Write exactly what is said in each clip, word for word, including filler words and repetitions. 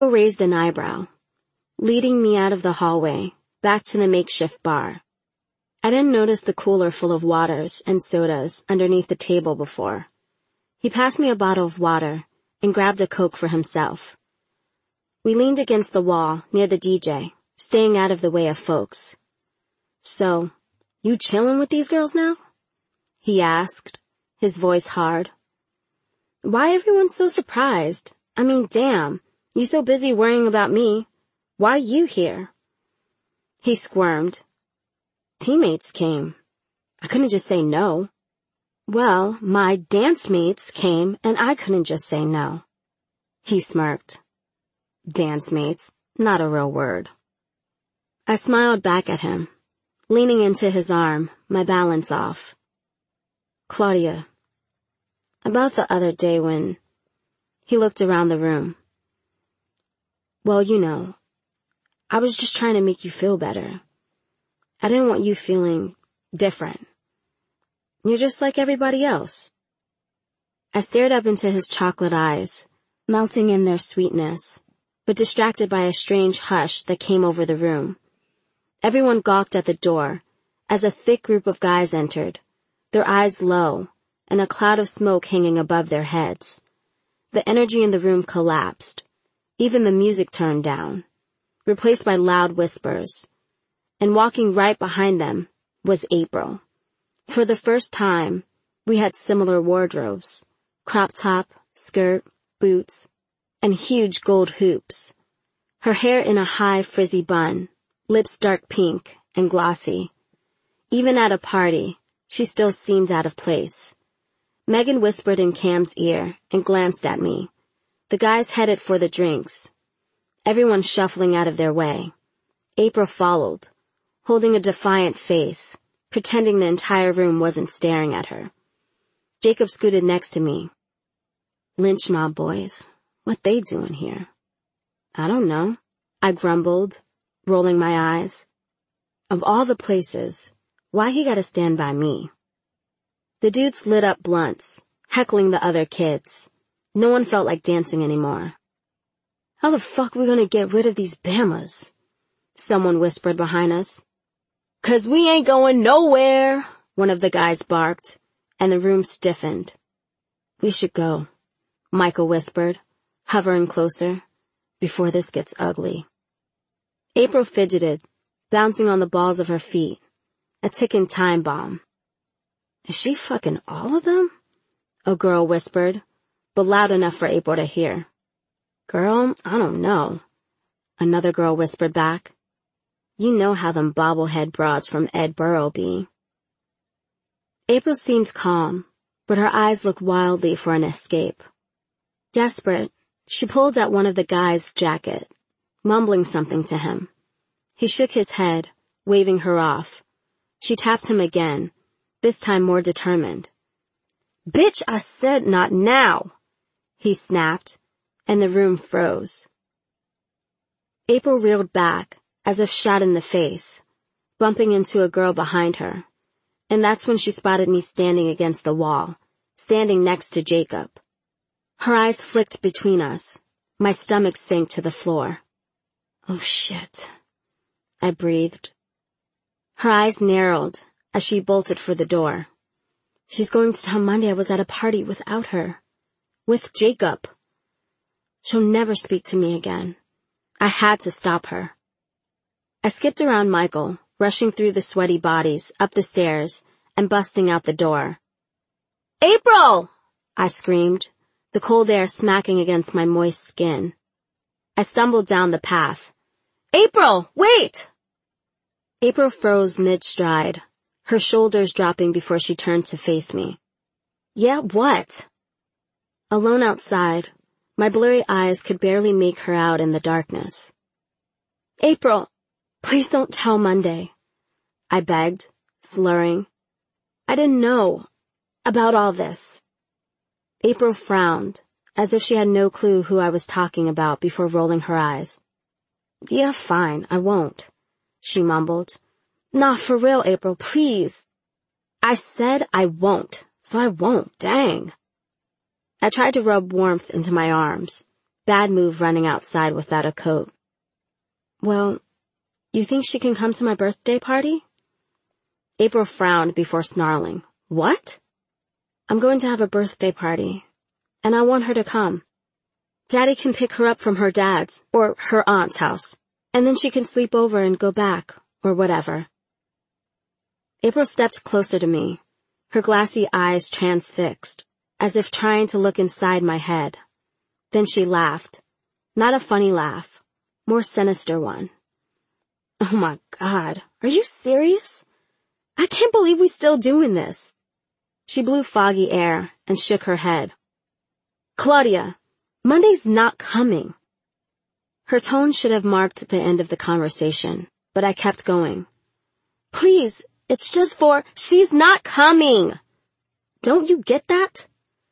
Raised an eyebrow, leading me out of the hallway, back to the makeshift bar. I didn't notice the cooler full of waters and sodas underneath the table before. He passed me a bottle of water and grabbed a Coke for himself. We leaned against the wall near the D J, staying out of the way of folks. "So, you chillin' with these girls now?" he asked, his voice hard. "Why everyone so surprised? I mean, damn, you so busy worrying about me. Why are you here?" He squirmed. "Teammates came. I couldn't just say no." "Well, my dance mates came and I couldn't just say no." He smirked. Dance mates, not a real word. I smiled back at him, leaning into his arm, my balance off. "Claudia, about the other day when..." He looked around the room. "Well, you know, I was just trying to make you feel better. I didn't want you feeling different. You're just like everybody else." I stared up into his chocolate eyes, melting in their sweetness, but distracted by a strange hush that came over the room. Everyone gawked at the door as a thick group of guys entered, their eyes low and a cloud of smoke hanging above their heads. The energy in the room collapsed. Even the music turned down, replaced by loud whispers. And walking right behind them was April. For the first time, we had similar wardrobes, crop top, skirt, boots, and huge gold hoops. Her hair in a high frizzy bun, lips dark pink and glossy. Even at a party, she still seemed out of place. Megan whispered in Cam's ear and glanced at me. The guys headed for the drinks, everyone shuffling out of their way. April followed, holding a defiant face, pretending the entire room wasn't staring at her. Jacob scooted next to me. "Lynch mob boys, what they doing here?" "I don't know," I grumbled, rolling my eyes. Of all the places, why he gotta stand by me? The dudes lit up blunts, heckling the other kids. No one felt like dancing anymore. "How the fuck we gonna get rid of these Bamas?" someone whispered behind us. "'Cause we ain't going nowhere," one of the guys barked, and the room stiffened. "We should go," Michael whispered, hovering closer, "before this gets ugly." April fidgeted, bouncing on the balls of her feet, a ticking time bomb. "Is she fucking all of them?" a girl whispered, but loud enough for April to hear. "Girl, I don't know," another girl whispered back. "You know how them bobblehead broads from Ed Burrow be." April seemed calm, but her eyes looked wildly for an escape. Desperate, she pulled at one of the guy's jacket, mumbling something to him. He shook his head, waving her off. She tapped him again, this time more determined. "Bitch, I said not now," he snapped, and the room froze. April reeled back, as if shot in the face, bumping into a girl behind her, and that's when she spotted me standing against the wall, standing next to Jacob. Her eyes flicked between us. My stomach sank to the floor. "Oh shit," I breathed. Her eyes narrowed as she bolted for the door. "She's going to tell Monday I was at a party without her. With Jacob. She'll never speak to me again." I had to stop her. I skipped around Michael, rushing through the sweaty bodies, up the stairs, and busting out the door. "April!" I screamed, the cold air smacking against my moist skin. I stumbled down the path. "April, wait!" April froze mid-stride, her shoulders dropping before she turned to face me. "Yeah, what?" Alone outside, my blurry eyes could barely make her out in the darkness. "April, please don't tell Monday," I begged, slurring. "I didn't know about all this." April frowned, as if she had no clue who I was talking about before rolling her eyes. "Yeah, fine, I won't," she mumbled. "Nah, for real, April, please." "I said I won't, so I won't, dang." I tried to rub warmth into my arms, Bad move running outside without a coat. Well, you think she can come to my birthday party? April frowned before snarling. What? I'm going to have a birthday party, and I want her to come. Daddy can pick her up from her dad's, or her aunt's house, and then she can sleep over and go back, or whatever. April stepped closer to me, her glassy eyes transfixed, as if trying to look inside my head. Then she laughed. Not a funny laugh, more sinister one. Oh my God, are you serious? I can't believe we're still doing this. She blew foggy air and shook her head. Claudia, Monday's not coming. Her tone should have marked the end of the conversation, but I kept going. Please, it's just for, she's not coming. Don't you get that?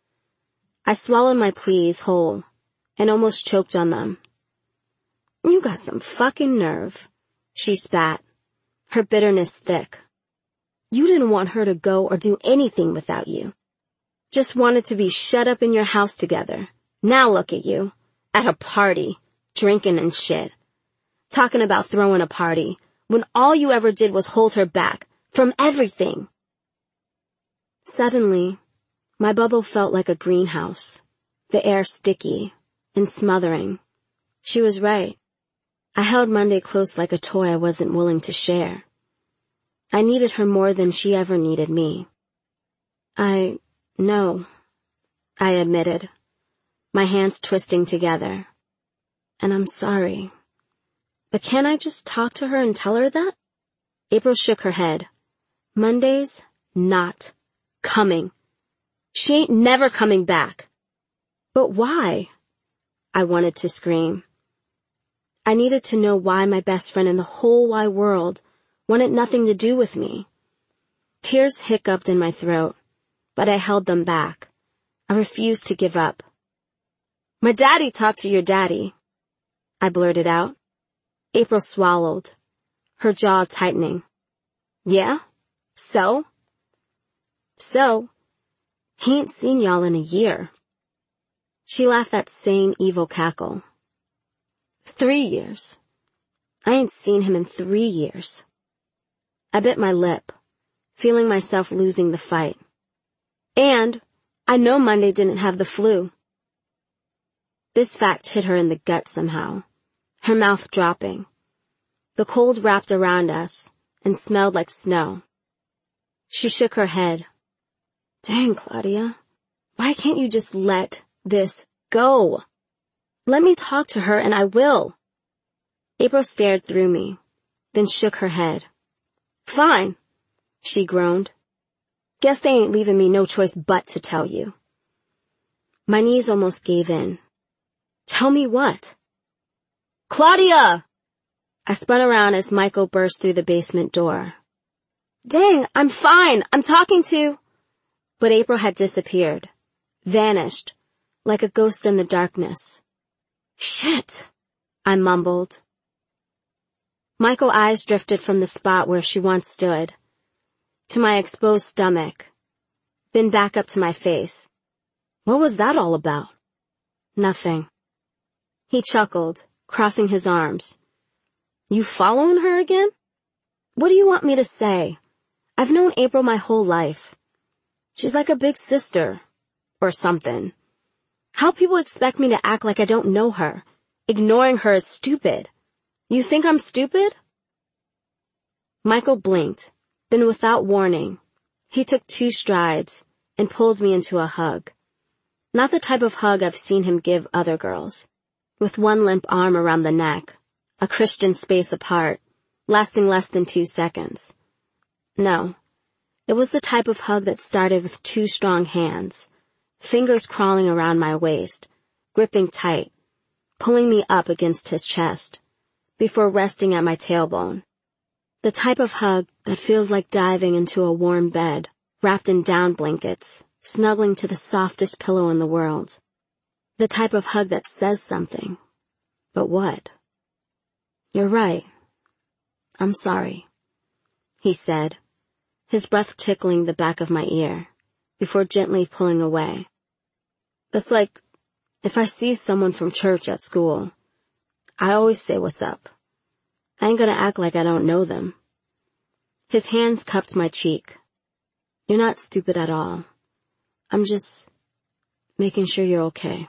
I swallowed my pleas whole and almost choked on them. You got some fucking nerve, she spat, her bitterness thick. You didn't want her to go or do anything without you. Just wanted to be shut up in your house together. Now look at you, at a party, drinking and shit. Talking about throwing a party, when all you ever did was hold her back, from everything. Suddenly, my bubble felt like a greenhouse, the air sticky and smothering. She was right. I held Monday close like a toy I wasn't willing to share. I needed her more than she ever needed me. I know, I admitted, my hands twisting together. And I'm sorry. But can't I just talk to her and tell her that? April shook her head. Monday's not coming. She ain't never coming back. But why? I wanted to scream. I needed to know why my best friend in the whole wide world wanted nothing to do with me. Tears hiccuped in my throat, but I held them back. I refused to give up. My daddy talked to your daddy, I blurted out. April swallowed, her jaw tightening. Yeah? So? So? He ain't seen y'all in a year. She laughed that same evil cackle. Three years. I ain't seen him in three years. I bit my lip, feeling myself losing the fight. And I know Monday didn't have the flu. This fact hit her in the gut somehow, her mouth dropping. The cold wrapped around us and smelled like snow. She shook her head. Dang, Claudia, why can't you just let this go? Let me talk to her and I will. April stared through me, then shook her head. Fine, she groaned. Guess they ain't leaving me no choice but to tell you. My knees almost gave in. Tell me what? Claudia! I spun around as Michael burst through the basement door. Dang, I'm fine. I'm talking to... But April had disappeared, vanished, like a ghost in the darkness. Shit, I mumbled. Michael's eyes drifted from the spot where she once stood, to my exposed stomach, then back up to my face. What was that all about? Nothing. He chuckled, crossing his arms. You following her again? What do you want me to say? I've known April my whole life. She's like a big sister, or something. How people expect me to act like I don't know her, ignoring her is stupid. You think I'm stupid? Michael blinked, then without warning, he took two strides and pulled me into a hug. Not the type of hug I've seen him give other girls, with one limp arm around the neck, a Christian space apart, lasting less than two seconds. No, it was the type of hug that started with two strong hands, fingers crawling around my waist, gripping tight, pulling me up against his chest, before resting at my tailbone. The type of hug that feels like diving into a warm bed, wrapped in down blankets, snuggling to the softest pillow in the world. The type of hug that says something. But what? You're right. I'm sorry, he said, his breath tickling the back of my ear, before gently pulling away. That's like If I see someone from church at school, I always say what's up. I ain't gonna act like I don't know them. His hands cupped my cheek. You're not stupid at all. I'm just making sure you're okay.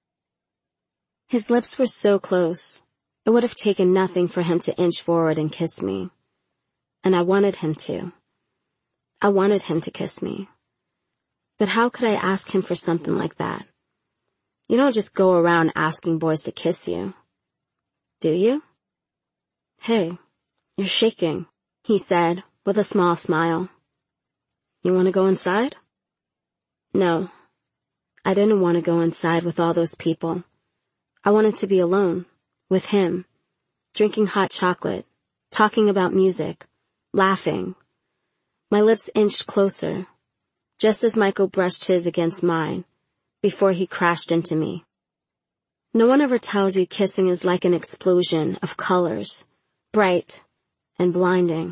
His lips were so close. It would have taken nothing for him to inch forward and kiss me. And I wanted him to. I wanted him to kiss me. But how could I ask him for something like that? You don't just go around asking boys to kiss you. Do you? Hey, you're shaking, he said with a small smile. You want to go inside? No, I didn't want to go inside with all those people. I wanted to be alone, with him, drinking hot chocolate, talking about music, laughing. My lips inched closer, just as Michael brushed his against mine, before he crashed into me. No one ever tells you kissing is like an explosion of colors, bright and blinding.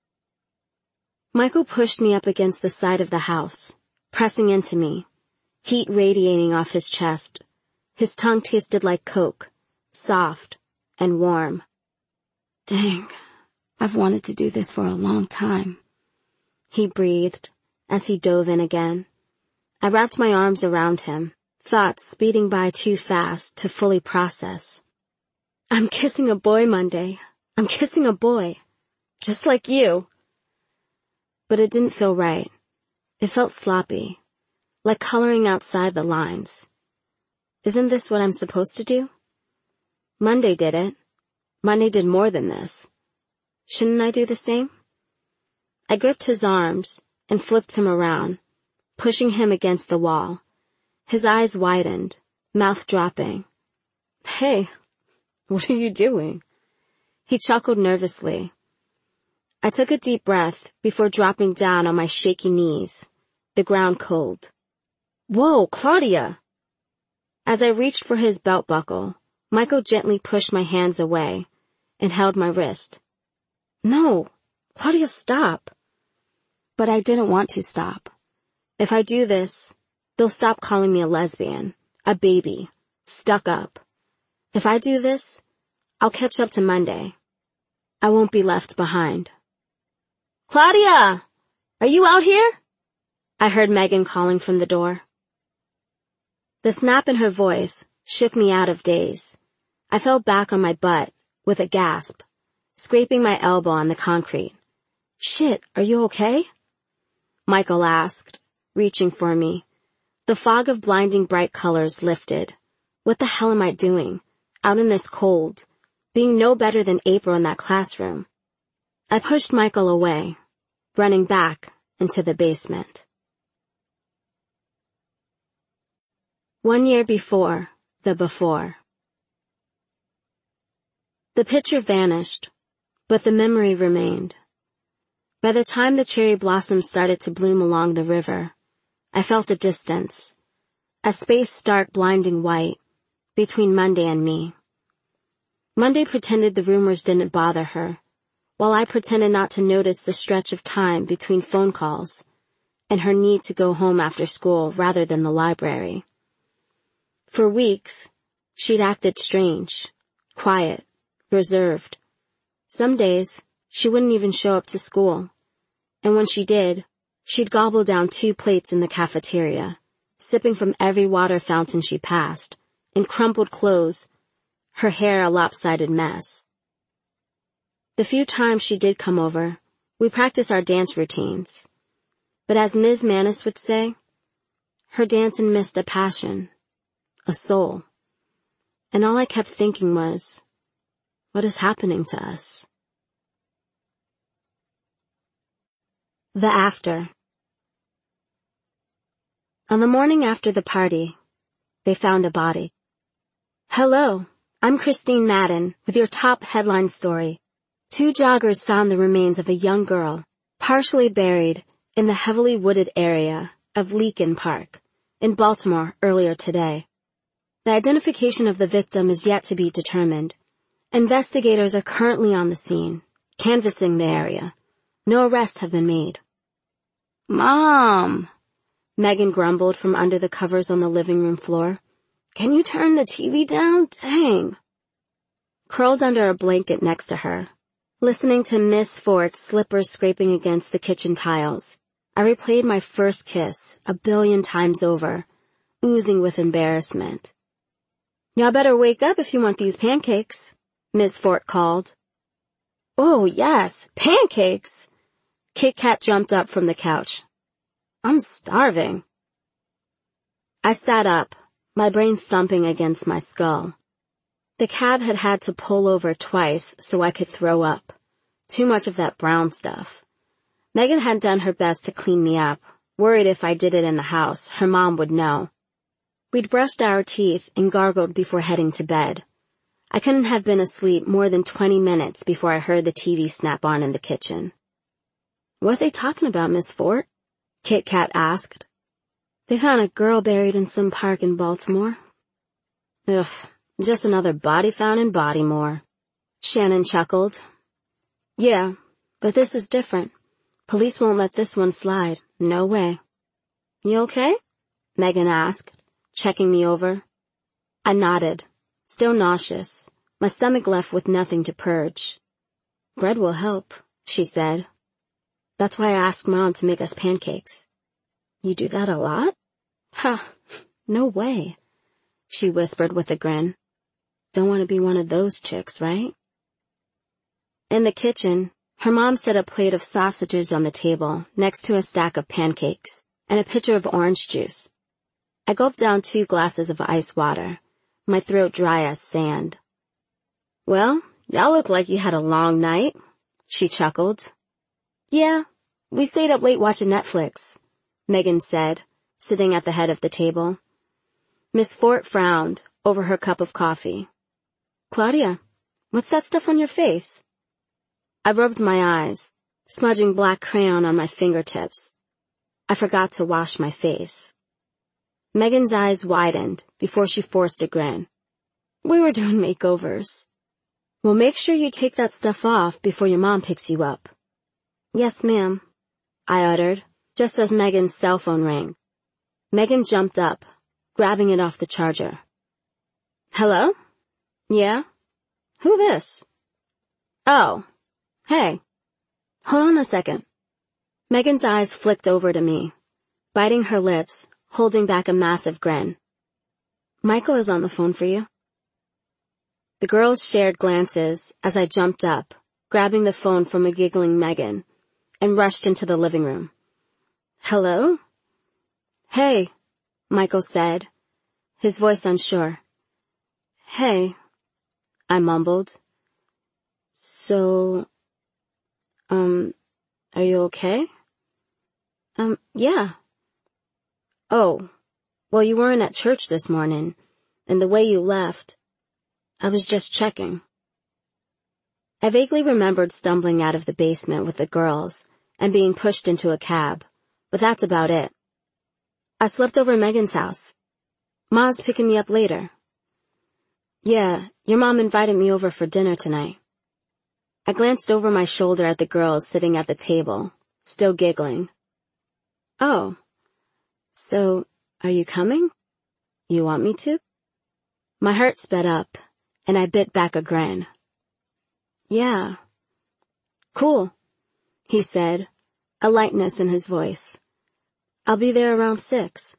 Michael pushed me up against the side of the house, pressing into me, heat radiating off his chest. His tongue tasted like Coke, soft and warm. Dang, I've wanted to do this for a long time, he breathed as he dove in again. I wrapped my arms around him, thoughts speeding by too fast to fully process. I'm kissing a boy, Monday. I'm kissing a boy. Just like you. But it didn't feel right. It felt sloppy, like coloring outside the lines. Isn't this what I'm supposed to do? Monday did it. Monday did more than this. Shouldn't I do the same? I gripped his arms and flipped him around, pushing him against the wall. His eyes widened, mouth dropping. Hey, what are you doing? He chuckled nervously. I took a deep breath before dropping down on my shaky knees, the ground cold. Whoa, Claudia! As I reached for his belt buckle, Michael gently pushed my hands away and held my wrist. No, Claudia, stop. But I didn't want to stop. If I do this, they'll stop calling me a lesbian, a baby, stuck up. If I do this, I'll catch up to Monday. I won't be left behind. Claudia! Are you out here? I heard Megan calling from the door. The snap in her voice shook me out of daze. I fell back on my butt with a gasp, scraping my elbow on the concrete. Shit, are you okay? Michael asked, reaching for me. The fog of blinding bright colors lifted. What the hell am I doing, out in this cold, being no better than April in that classroom? I pushed Michael away, running back into the basement. One year before, the before. The picture vanished, but the memory remained. By the time the cherry blossoms started to bloom along the river, I felt a distance, a space stark blinding white, between Monday and me. Monday pretended the rumors didn't bother her, while I pretended not to notice the stretch of time between phone calls, and her need to go home after school rather than the library. For weeks, she'd acted strange, quiet, reserved. Some days, she wouldn't even show up to school. And when she did, she'd gobble down two plates in the cafeteria, sipping from every water fountain she passed, in crumpled clothes, her hair a lopsided mess. The few times she did come over, we practiced our dance routines. But as Miz Manis would say, her dancing missed a passion, a soul. And all I kept thinking was, what is happening to us? The after. On the morning after the party, they found a body. Hello, I'm Christine Madden with your top headline story. Two joggers found the remains of a young girl, partially buried in the heavily wooded area of Leakin Park in Baltimore earlier today. The identification of the victim is yet to be determined. Investigators are currently on the scene, canvassing the area. No arrests have been made. Mom, Megan grumbled from under the covers on the living room floor. Can you turn the T V down? Dang. Curled under a blanket next to her, listening to Miss Fort's slippers scraping against the kitchen tiles, I replayed my first kiss a billion times over, oozing with embarrassment. Y'all better wake up if you want these pancakes, Miss Fort called. Oh, yes, pancakes! Kit Kat jumped up from the couch. I'm starving. I sat up, my brain thumping against my skull. The cab had had to pull over twice so I could throw up. Too much of that brown stuff. Megan had done her best to clean me up, worried if I did it in the house, her mom would know. We'd brushed our teeth and gargled before heading to bed. I couldn't have been asleep more than twenty minutes before I heard the T V snap on in the kitchen. What are they talking about, Miss Fort? Kit Kat asked. They found a girl buried in some park in Baltimore. Ugh, just another body found in Bodymore. Shannon chuckled. Yeah, but this is different. Police won't let this one slide. No way. You okay? Megan asked, checking me over. I nodded, still nauseous, my stomach left with nothing to purge. Bread will help, she said. That's why I asked Mom to make us pancakes. You do that a lot? Ha, huh, no way, she whispered with a grin. Don't want to be one of those chicks, right? In the kitchen, her mom set a plate of sausages on the table next to a stack of pancakes and a pitcher of orange juice. I gulped down two glasses of ice water, my throat dry as sand. Well, y'all look like you had a long night, she chuckled. Yeah, we stayed up late watching Netflix, Megan said, sitting at the head of the table. Miss Fort frowned over her cup of coffee. Claudia, what's that stuff on your face? I rubbed my eyes, smudging black crayon on my fingertips. I forgot to wash my face. Megan's eyes widened before she forced a grin. We were doing makeovers. Well, make sure you take that stuff off before your mom picks you up. Yes, ma'am, I uttered, just as Megan's cell phone rang. Megan jumped up, grabbing it off the charger. Hello? Yeah? Who this? Oh. Hey, hold on a second. Megan's eyes flicked over to me, biting her lips, holding back a massive grin. Michael is on the phone for you. The girls shared glances as I jumped up, grabbing the phone from a giggling Megan, and rushed into the living room. Hello? Hey, Michael said, his voice unsure. Hey, I mumbled. So... Um, are you okay? Um, yeah. Oh, well, you weren't at church this morning, and the way you left, I was just checking. I vaguely remembered stumbling out of the basement with the girls and being pushed into a cab, but that's about it. I slept over at Megan's house. Ma's picking me up later. Yeah, your mom invited me over for dinner tonight. I glanced over my shoulder at the girls sitting at the table, still giggling. Oh, so are you coming? You want me to? My heart sped up, and I bit back a grin. Yeah. Cool, he said, a lightness in his voice. I'll be there around six.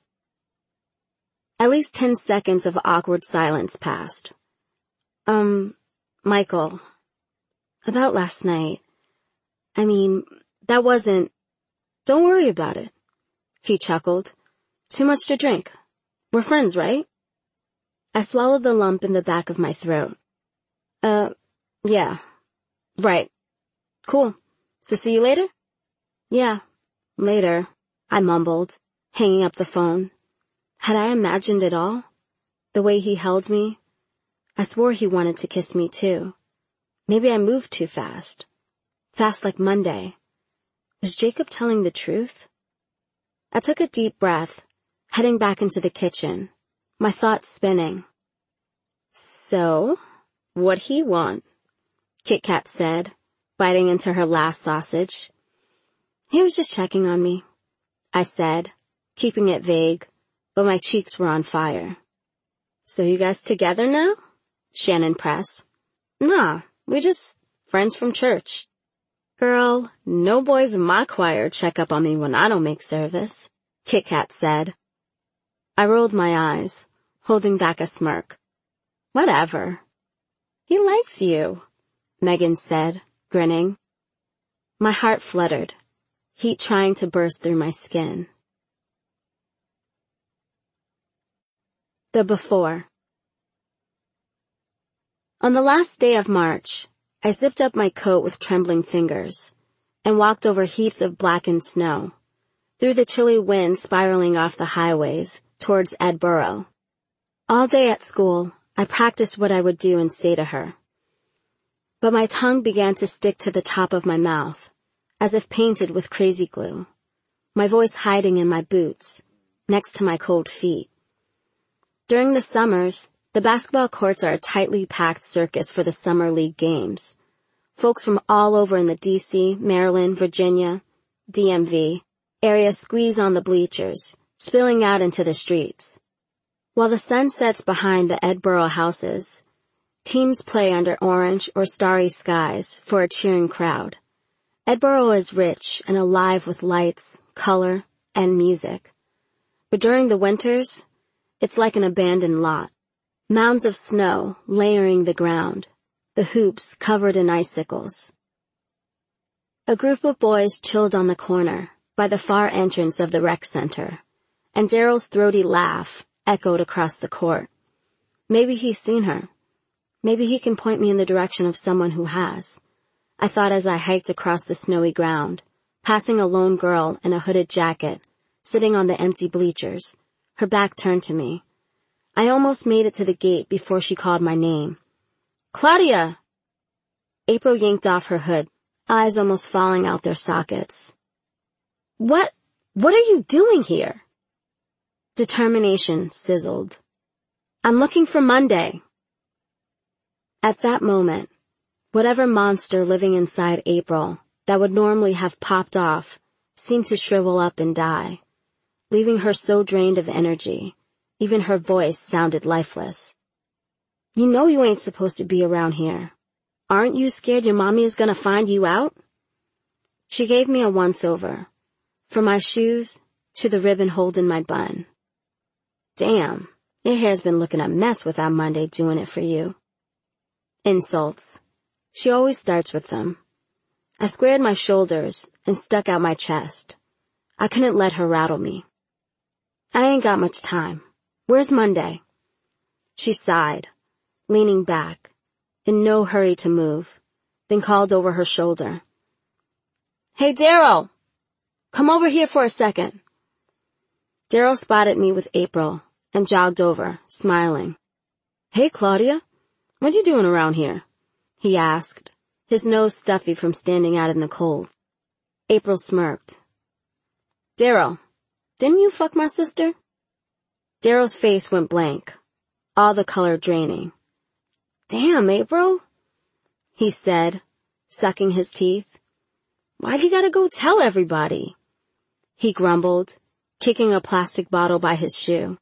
At least ten seconds of awkward silence passed. Um, Michael... About last night. I mean, that wasn't... Don't worry about it, he chuckled. Too much to drink. We're friends, right? I swallowed the lump in the back of my throat. Uh, yeah. Right. Cool. So see you later? Yeah. Later, I mumbled, hanging up the phone. Had I imagined it all? The way he held me? I swore he wanted to kiss me too. Maybe I moved too fast. Fast like Monday. Was Jacob telling the truth? I took a deep breath, heading back into the kitchen, my thoughts spinning. So, what'd he want? Kit Kat said, biting into her last sausage. He was just checking on me, I said, keeping it vague, but my cheeks were on fire. So you guys together now? Shannon pressed. Nah, we just friends from church. Girl, no boys in my choir check up on me when I don't make service, Kit Kat said. I rolled my eyes, holding back a smirk. Whatever. He likes you, Megan said, grinning. My heart fluttered, heat trying to burst through my skin. The before. On the last day of March, I zipped up my coat with trembling fingers and walked over heaps of blackened snow, through the chilly wind spiraling off the highways towards Edboro. All day at school, I practiced what I would do and say to her. But my tongue began to stick to the top of my mouth, as if painted with crazy glue, my voice hiding in my boots, next to my cold feet. During the summers, the basketball courts are a tightly packed circus for the Summer League games. Folks from all over in the D C, Maryland, Virginia, D M V area squeeze on the bleachers, spilling out into the streets. While the sun sets behind the Edboro houses, teams play under orange or starry skies for a cheering crowd. Edboro is rich and alive with lights, color, and music. But during the winters, it's like an abandoned lot. Mounds of snow layering the ground, the hoops covered in icicles. A group of boys chilled on the corner by the far entrance of the rec center, and Daryl's throaty laugh echoed across the court. Maybe he's seen her. Maybe he can point me in the direction of someone who has. I thought as I hiked across the snowy ground, passing a lone girl in a hooded jacket, sitting on the empty bleachers, her back turned to me. I almost made it to the gate before she called my name. Claudia! April yanked off her hood, eyes almost falling out their sockets. What, what are you doing here? Determination sizzled. I'm looking for Monday. At that moment, whatever monster living inside April that would normally have popped off seemed to shrivel up and die, leaving her so drained of energy. Even her voice sounded lifeless. You know you ain't supposed to be around here. Aren't you scared your mommy is gonna find you out? She gave me a once-over, from my shoes to the ribbon holding my bun. Damn, your hair's been looking a mess without Monday doing it for you. Insults. She always starts with them. I squared my shoulders and stuck out my chest. I couldn't let her rattle me. I ain't got much time. Where's Monday? She sighed, leaning back, in no hurry to move, then called over her shoulder. Hey, Daryl! Come over here for a second. Daryl spotted me with April and jogged over, smiling. Hey, Claudia, what you doing around here? He asked, his nose stuffy from standing out in the cold. April smirked. Daryl, didn't you fuck my sister? Daryl's face went blank, all the color draining. Damn, April, he said, sucking his teeth. Why'd you gotta go tell everybody? He grumbled, kicking a plastic bottle by his shoe.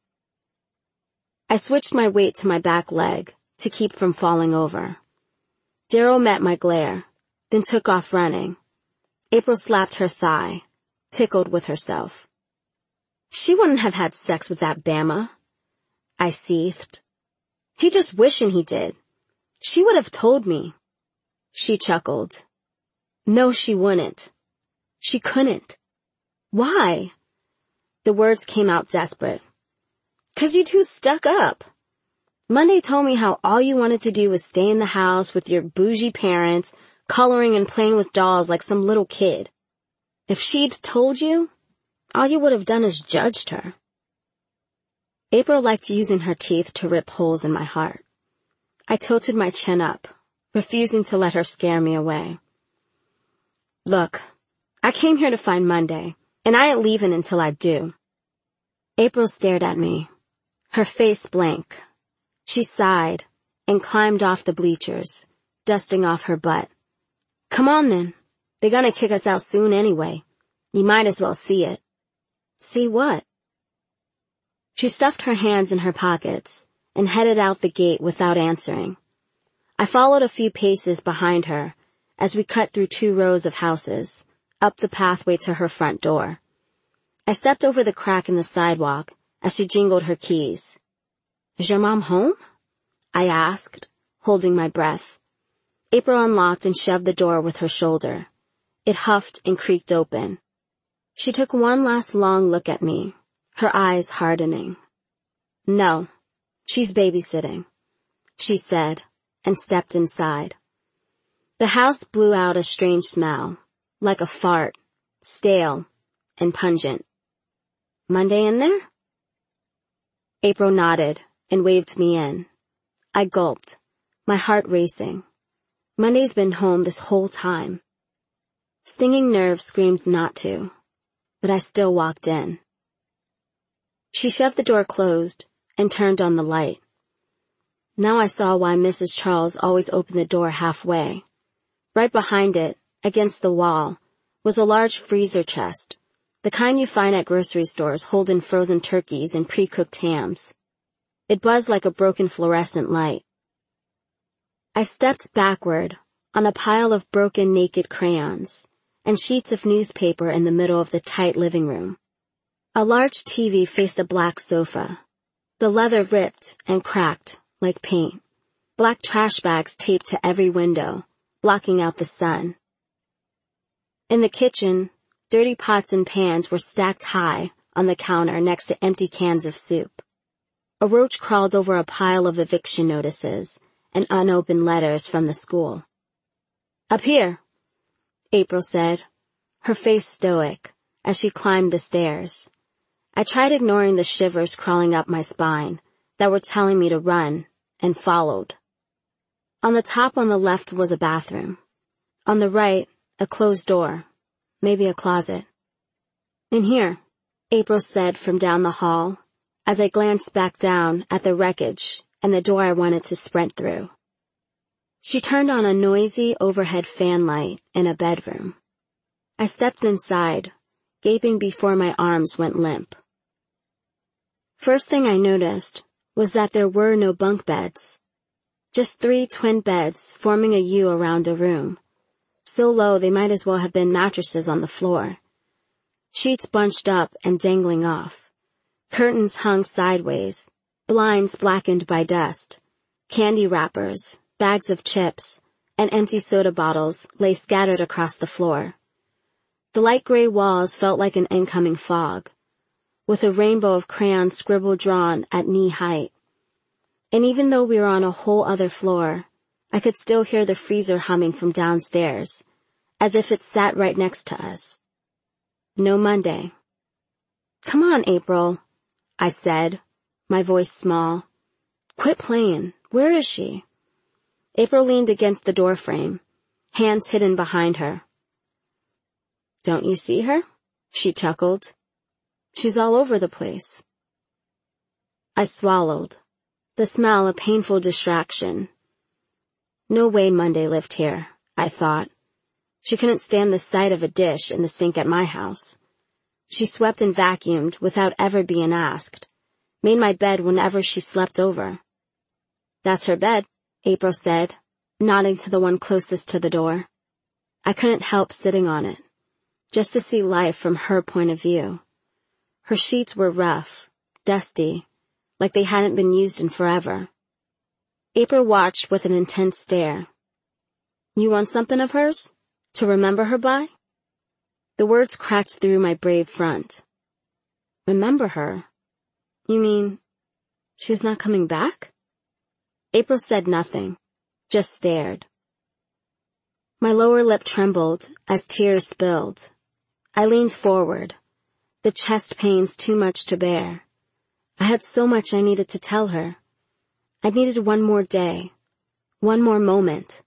I switched my weight to my back leg to keep from falling over. Daryl met my glare, then took off running. April slapped her thigh, tickled with herself. She wouldn't have had sex with that Bama, I seethed. He just wishing he did. She would have told me. She chuckled. No, she wouldn't. She couldn't. Why? The words came out desperate. 'Cause you two stuck up. Monday told me how all you wanted to do was stay in the house with your bougie parents, coloring and playing with dolls like some little kid. If she'd told you, all you would have done is judged her. April liked using her teeth to rip holes in my heart. I tilted my chin up, refusing to let her scare me away. Look, I came here to find Monday, and I ain't leaving until I do. April stared at me, her face blank. She sighed and climbed off the bleachers, dusting off her butt. Come on then. They're gonna kick us out soon anyway. You might as well see it. See what? She stuffed her hands in her pockets and headed out the gate without answering. I followed a few paces behind her as we cut through two rows of houses, up the pathway to her front door. I stepped over the crack in the sidewalk as she jingled her keys. "Is your mom home?" I asked, holding my breath. April unlocked and shoved the door with her shoulder. It huffed and creaked open. She took one last long look at me, her eyes hardening. "No, she's babysitting," she said, and stepped inside. The house blew out a strange smell, like a fart, stale and pungent. "Monday in there?" April nodded and waved me in. I gulped, my heart racing. Monday's been home this whole time. Stinging nerves screamed not to, but I still walked in. She shoved the door closed and turned on the light. Now I saw why Missus Charles always opened the door halfway. Right behind it, against the wall, was a large freezer chest, the kind you find at grocery stores holding frozen turkeys and pre-cooked hams. It buzzed like a broken fluorescent light. I stepped backward on a pile of broken naked crayons and sheets of newspaper in the middle of the tight living room. A large T V faced a black sofa, the leather ripped and cracked like paint, black trash bags taped to every window, blocking out the sun. In the kitchen, dirty pots and pans were stacked high on the counter next to empty cans of soup. A roach crawled over a pile of eviction notices and unopened letters from the school. "Up here," April said, her face stoic, as she climbed the stairs. I tried ignoring the shivers crawling up my spine that were telling me to run, and followed. On the top on the left was a bathroom. On the right, a closed door, maybe a closet. "In here," April said from down the hall, as I glanced back down at the wreckage and the door I wanted to sprint through. She turned on a noisy overhead fan light in a bedroom. I stepped inside, gaping before my arms went limp. First thing I noticed was that there were no bunk beds. Just three twin beds forming a U around a room, so low they might as well have been mattresses on the floor. Sheets bunched up and dangling off. Curtains hung sideways, blinds blackened by dust. Candy wrappers, bags of chips, and empty soda bottles lay scattered across the floor. The light gray walls felt like an incoming fog, with a rainbow of crayons scribbled drawn at knee height. And even though we were on a whole other floor, I could still hear the freezer humming from downstairs, as if it sat right next to us. No Monday. "Come on, April," I said, my voice small. "Quit playing. Where is she?" April leaned against the doorframe, hands hidden behind her. "Don't you see her?" she chuckled. "She's all over the place." I swallowed, the smell a painful distraction. No way Monday lived here, I thought. She couldn't stand the sight of a dish in the sink at my house. She swept and vacuumed without ever being asked, made my bed whenever she slept over. "That's her bed," April said, nodding to the one closest to the door. I couldn't help sitting on it, just to see life from her point of view. Her sheets were rough, dusty, like they hadn't been used in forever. April watched with an intense stare. "You want something of hers? To remember her by?" The words cracked through my brave front. "Remember her? You mean, she's not coming back?" April said nothing, just stared. My lower lip trembled as tears spilled. I leaned forward, the chest pains too much to bear. I had so much I needed to tell her. I needed one more day, one more moment.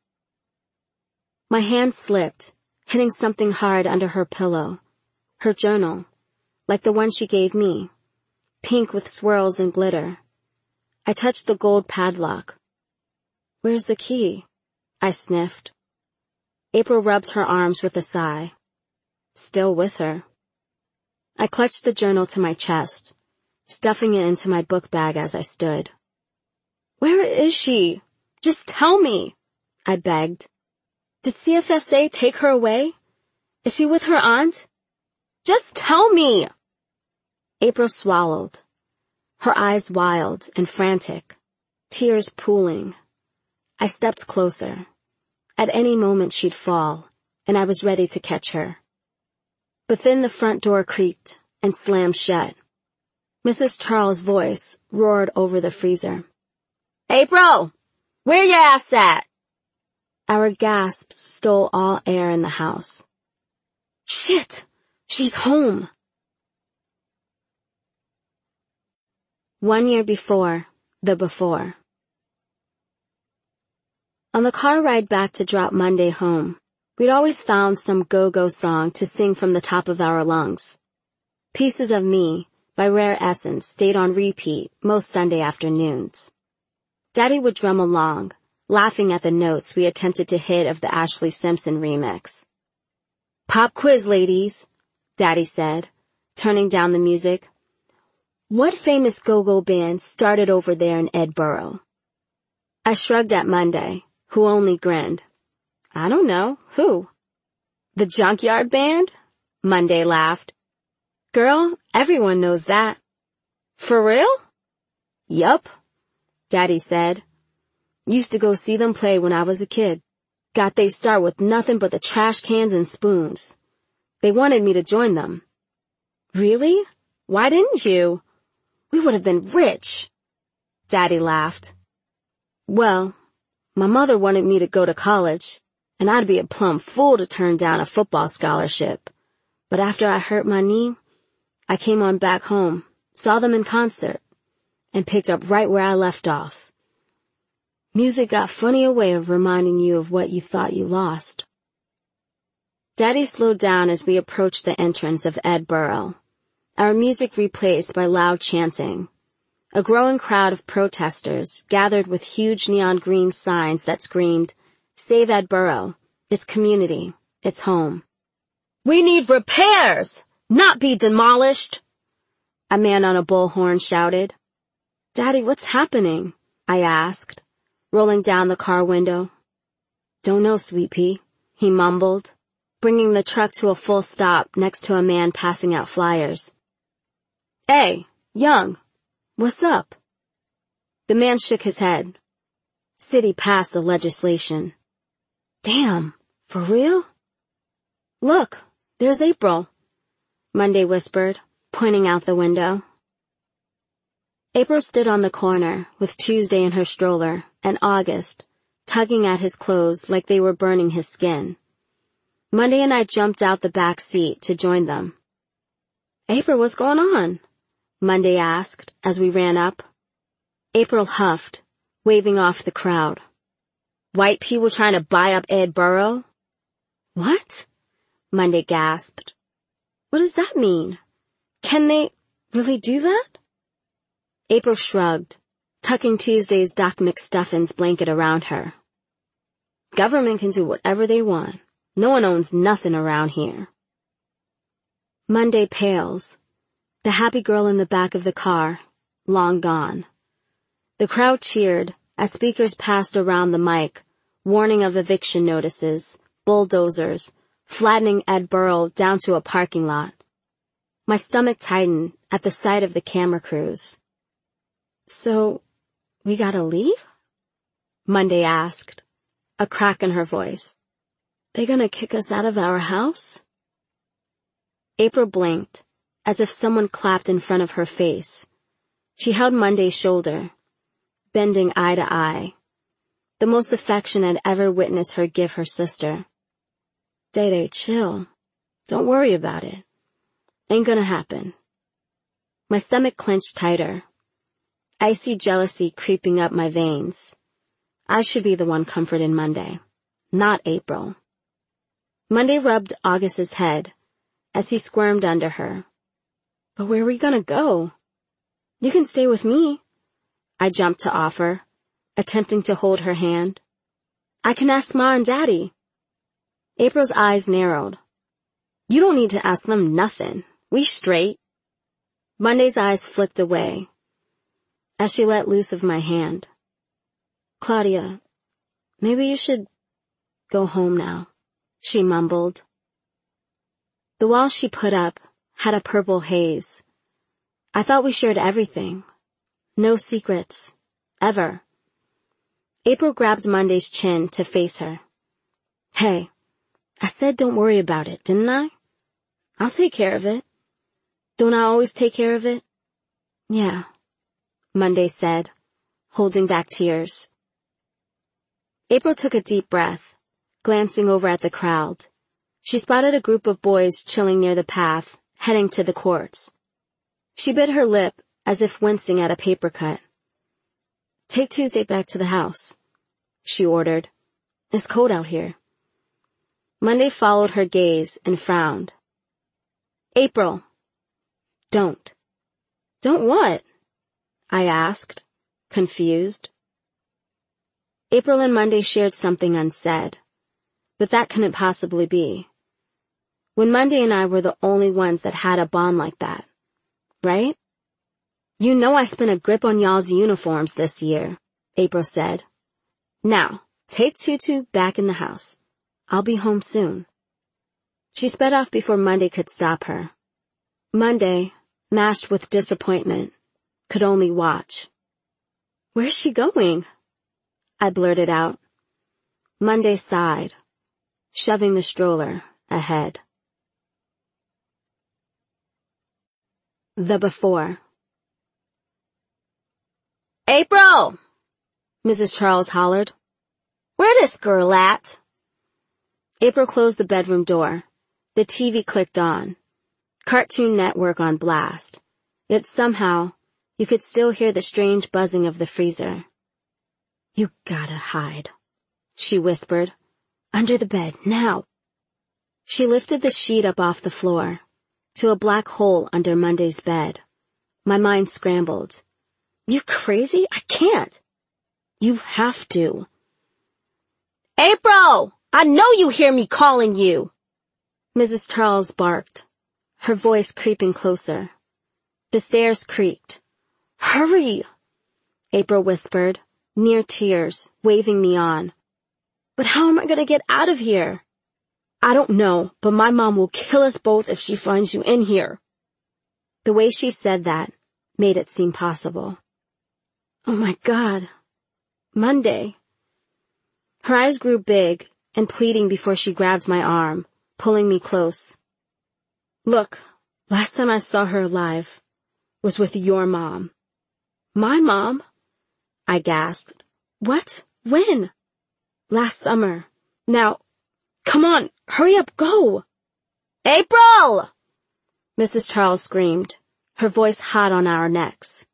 My hand slipped, hitting something hard under her pillow, her journal, like the one she gave me, pink with swirls and glitter. I touched the gold padlock. "Where's the key?" I sniffed. April rubbed her arms with a sigh. Still with her. I clutched the journal to my chest, stuffing it into my book bag as I stood. Where is she? Just tell me, I begged. Did C F S A take her away? Is she with her aunt? Just tell me! April swallowed, her eyes wild and frantic, tears pooling. I stepped closer. At any moment she'd fall, and I was ready to catch her. But then the front door creaked and slammed shut. Missus Charles' voice roared over the freezer. April! Where ya ass at? Our gasps stole all air in the house. Shit! She's home! One year before, the before. On the car ride back to drop Monday home, we'd always found some go-go song to sing from the top of our lungs. Pieces of Me, by Rare Essence, stayed on repeat most Sunday afternoons. Daddy would drum along, laughing at the notes we attempted to hit of the Ashley Simpson remix. Pop quiz, ladies, Daddy said, turning down the music. What famous go-go band started over there in Edinburgh? I shrugged at Monday, who only grinned. I don't know. Who? The Junkyard Band? Monday laughed. Girl, everyone knows that. For real? Yup, Daddy said. Used to go see them play when I was a kid. Got they start with nothing but the trash cans and spoons. They wanted me to join them. Really? Why didn't you? We would have been rich. Daddy laughed. Well, my mother wanted me to go to college, and I'd be a plumb fool to turn down a football scholarship. But after I hurt my knee, I came on back home, saw them in concert, and picked up right where I left off. Music got funny a way of reminding you of what you thought you lost. Daddy slowed down as we approached the entrance of Edinburgh, our music replaced by loud chanting. A growing crowd of protesters gathered with huge neon green signs that screamed, Save Edinburgh, its community, its home. We need repairs, not be demolished, a man on a bullhorn shouted. Daddy, what's happening? I asked, rolling down the car window. Don't know, Sweet Pea, he mumbled, bringing the truck to a full stop next to a man passing out flyers. Hey, Young, what's up? The man shook his head. City passed the legislation. Damn, for real? Look, there's April, Monday whispered, pointing out the window. April stood on the corner with Tuesday in her stroller and August, tugging at his clothes like they were burning his skin. Monday and I jumped out the back seat to join them. April, what's going on? Monday asked as we ran up. April huffed, waving off the crowd. White people trying to buy up Edinburgh? What? Monday gasped. What does that mean? Can they really do that? April shrugged, tucking Tuesday's Doc McStuffins blanket around her. Government can do whatever they want. No one owns nothing around here. Monday pales. The happy girl in the back of the car, long gone. The crowd cheered as speakers passed around the mic, warning of eviction notices, bulldozers, flattening Edinburgh down to a parking lot. My stomach tightened at the sight of the camera crews. So, we gotta leave? Monday asked, a crack in her voice. They gonna kick us out of our house? April blinked, as if someone clapped in front of her face. She held Monday's shoulder, bending eye to eye, the most affection I'd ever witnessed her give her sister. Day-Day, chill. Don't worry about it. Ain't gonna happen. My stomach clenched tighter. Icy jealousy creeping up my veins. I should be the one comforting Monday, not April. Monday rubbed August's head as he squirmed under her. But where are we gonna go? You can stay with me, I jumped to offer, attempting to hold her hand. I can ask Ma and Daddy. April's eyes narrowed. You don't need to ask them nothing. We straight. Monday's eyes flicked away as she let loose of my hand. Claudia, maybe you should go home now, she mumbled. The wall she put up had a purple haze. I thought we shared everything. No secrets. Ever. April grabbed Monday's chin to face her. Hey, I said don't worry about it, didn't I? I'll take care of it. Don't I always take care of it? Yeah, Monday said, holding back tears. April took a deep breath, glancing over at the crowd. She spotted a group of boys chilling near the path, heading to the courts. She bit her lip as if wincing at a paper cut. Take Tuesday back to the house, she ordered. It's cold out here. Monday followed her gaze and frowned. April. Don't. Don't what? I asked, confused. April and Monday shared something unsaid, but that couldn't possibly be. When Monday and I were the only ones that had a bond like that, right? You know I spent a grip on y'all's uniforms this year, April said. Now, take Tutu back in the house. I'll be home soon. She sped off before Monday could stop her. Monday, mashed with disappointment, could only watch. Where's she going? I blurted out. Monday sighed, shoving the stroller ahead. The before. April! Missus Charles hollered. Where this girl at? April closed the bedroom door. The T V clicked on. Cartoon Network on blast. Yet somehow, you could still hear the strange buzzing of the freezer. You gotta hide, she whispered. Under the bed, now. She lifted the sheet up off the floor, to a black hole under Monday's bed. My mind scrambled. You crazy? I can't. You have to. April! I know you hear me calling you! Missus Charles barked, her voice creeping closer. The stairs creaked. Hurry! April whispered, near tears, waving me on. But how am I gonna get out of here? I don't know, but my mom will kill us both if she finds you in here. The way she said that made it seem possible. Oh my God. Monday. Her eyes grew big and pleading before she grabbed my arm, pulling me close. Look, last time I saw her alive was with your mom. My mom? I gasped. What? When? Last summer. Now, come on, hurry up, go! April! Missus Charles screamed, her voice hot on our necks.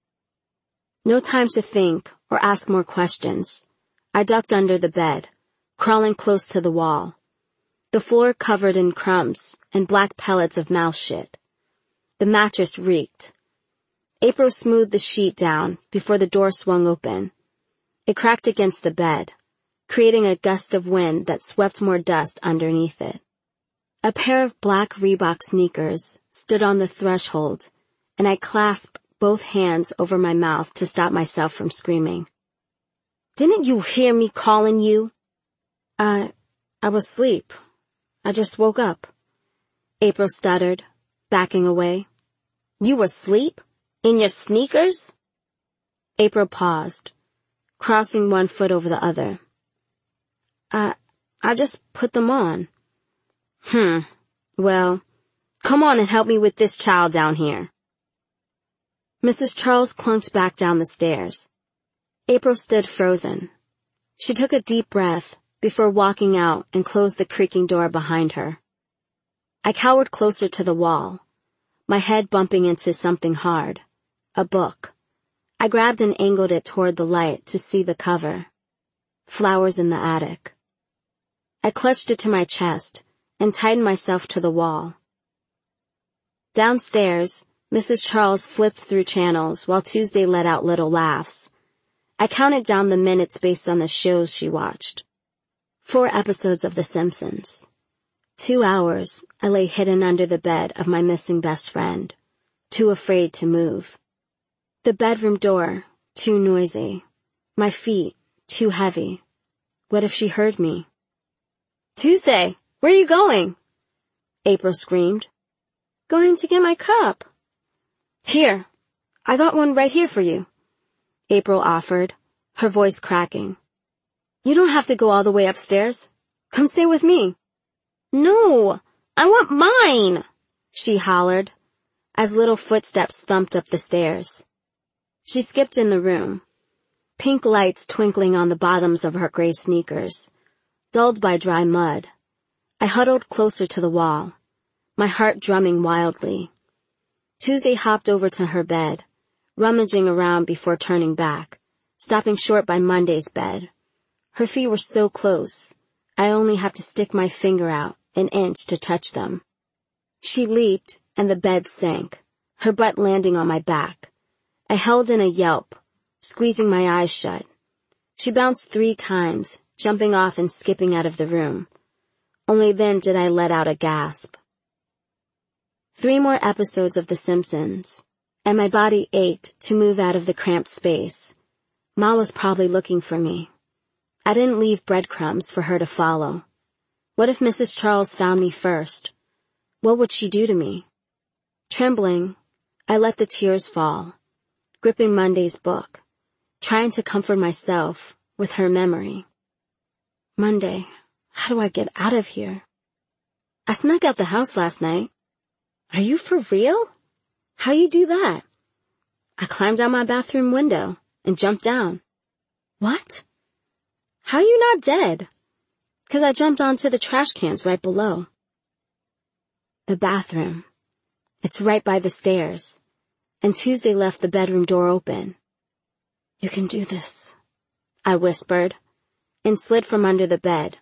No time to think or ask more questions. I ducked under the bed, crawling close to the wall. The floor covered in crumbs and black pellets of mouse shit. The mattress reeked. April smoothed the sheet down before the door swung open. It cracked against the bed, creating a gust of wind that swept more dust underneath it. A pair of black Reebok sneakers stood on the threshold, and I clasped both hands over my mouth to stop myself from screaming. Didn't you hear me calling you? I, I was asleep. I just woke up. April stuttered, backing away. You were asleep? In your sneakers? April paused, crossing one foot over the other. I, I just put them on. Hmm. Well, come on and help me with this child down here. Missus Charles clunked back down the stairs. April stood frozen. She took a deep breath before walking out and closed the creaking door behind her. I cowered closer to the wall, my head bumping into something hard. A book. I grabbed and angled it toward the light to see the cover. Flowers in the Attic. I clutched it to my chest and tightened myself to the wall. Downstairs, Missus Charles flipped through channels while Tuesday let out little laughs. I counted down the minutes based on the shows she watched. Four episodes of The Simpsons. Two hours I lay hidden under the bed of my missing best friend, too afraid to move. The bedroom door, too noisy. My feet, too heavy. What if she heard me? "Tuesday, where are you going?" April screamed. "Going to get my cup." "Here, I got one right here for you," April offered, her voice cracking. "You don't have to go all the way upstairs. Come stay with me." "No, I want mine," she hollered, as little footsteps thumped up the stairs. She skipped in the room, pink lights twinkling on the bottoms of her gray sneakers, dulled by dry mud. I huddled closer to the wall, my heart drumming wildly. Tuesday hopped over to her bed, rummaging around before turning back, stopping short by Monday's bed. Her feet were so close, I only have to stick my finger out an inch to touch them. She leaped, and the bed sank, her butt landing on my back. I held in a yelp, squeezing my eyes shut. She bounced three times, jumping off and skipping out of the room. Only then did I let out a gasp. Three more episodes of The Simpsons, and my body ached to move out of the cramped space. Ma was probably looking for me. I didn't leave breadcrumbs for her to follow. What if Missus Charles found me first? What would she do to me? Trembling, I let the tears fall, gripping Monday's book, trying to comfort myself with her memory. Monday, how do I get out of here? I snuck out the house last night. Are you for real? How you do that? I climbed out my bathroom window and jumped down. What? How you not dead? 'Cause I jumped onto the trash cans right below. The bathroom. It's right by the stairs, and Tuesday left the bedroom door open. "You can do this," I whispered, and slid from under the bed.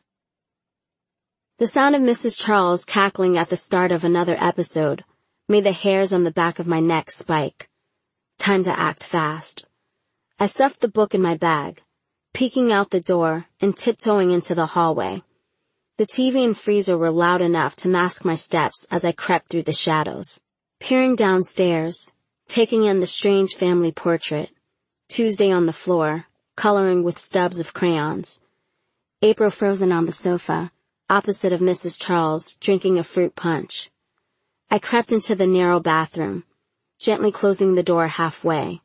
The sound of Missus Charles cackling at the start of another episode made the hairs on the back of my neck spike. Time to act fast. I stuffed the book in my bag, peeking out the door and tiptoeing into the hallway. The T V and freezer were loud enough to mask my steps as I crept through the shadows. Peering downstairs, taking in the strange family portrait, Tuesday on the floor, coloring with stubs of crayons. April frozen on the sofa, opposite of Missus Charles, drinking a fruit punch. I crept into the narrow bathroom, gently closing the door halfway.